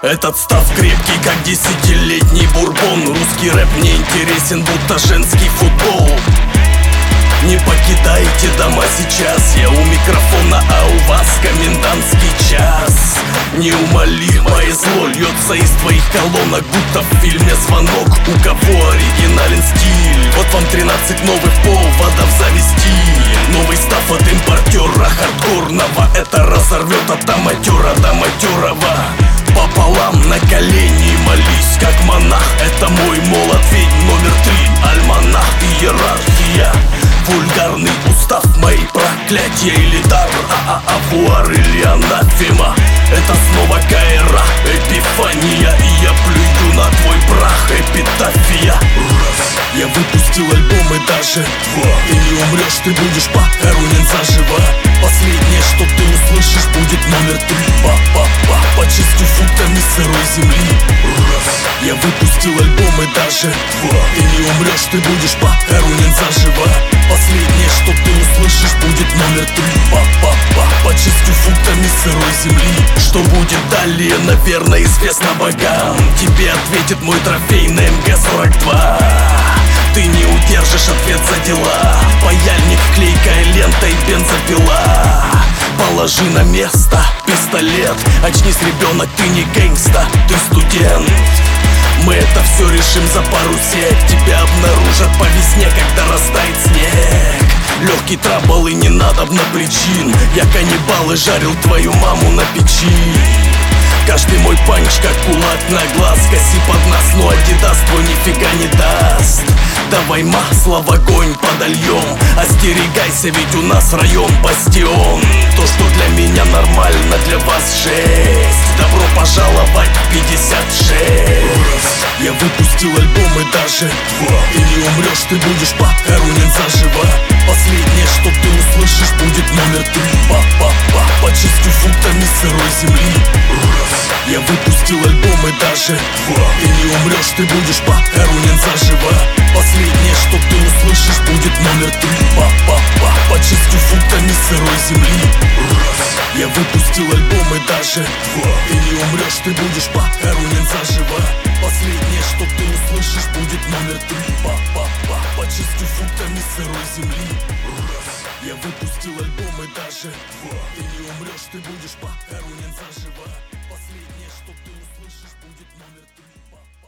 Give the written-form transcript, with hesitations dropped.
Этот став крепкий, как 10-летний бурбон. Русский рэп мне интересен, будто женский футбол. Не покидайте дома сейчас, я у микрофона, а у вас комендантский час. Неумолимое зло льется из твоих колонок, будто в фильме «Звонок». У кого оригинален стиль? Вот вам 13 новых поводов завести. Новый став от импортера хардкорного. Это разорвет от аматера до матерого. Пополам на колени молись, как монах. Это мой молот, ведь номер 3. Альманах, иерархия. Вульгарный устав, мои проклятия или дар, авуар или анафема. Это снова кайра, эпифания, и я плюю на твой прах, эпитафия. Я выпустил альбом и даже ты не умрешь, ты будешь похоронен заживо. Последнее, что ты услышишь, будет номер 3. Под 6 футами сырой земли. Я выпустил альбом и даже ты не умрешь, ты будешь похоронен заживо. Последнее, что ты услышишь, будет номер 3. Под 6 футами сырой земли. Что будет далее, наверное, известно богам. Тебе ответит мой трофей на МГ-42. Ты не удержишь ответ за дела. Паяльник, клейкая лента и бензопила. Положи на место пистолет. Очнись, ребенок, ты не гэнгста, ты студент. Мы это все решим за пару сек. Тебя обнаружат по весне, когда растает снег. Легкий трабл и не надобно причин. Я каннибал и жарил твою маму на печи. Каждый мой панч как кулак на глаз. Коси под нас, но Адидас твой нифига не даст. Давай масло в огонь подольем. Остерегайся, ведь у нас район бастион. То, что для меня нормально, для вас жесть. Добро пожаловать в 56. Я выпустил альбом и даже ты не умрешь, ты будешь похоронен заживо. Последнее, что ты услышишь, будет номер 3. Под 6 футами сырой земли. Я выпустил альбом и даже ты не умрешь, ты будешь похоронен заживо. Последнее, что ты услышишь, будет номер 3. Под 6 футами сырой земли. Я выпустил альбом и даже ты не умрешь, ты будешь похоронен заживо. Последнее, что ты услышишь, будет номер 3. Под 6 футами сырой земли. Я выпустил альбом и даже ты не умрешь, ты будешь похоронен заживо. Последнее, что ты услышишь, будет номер 3.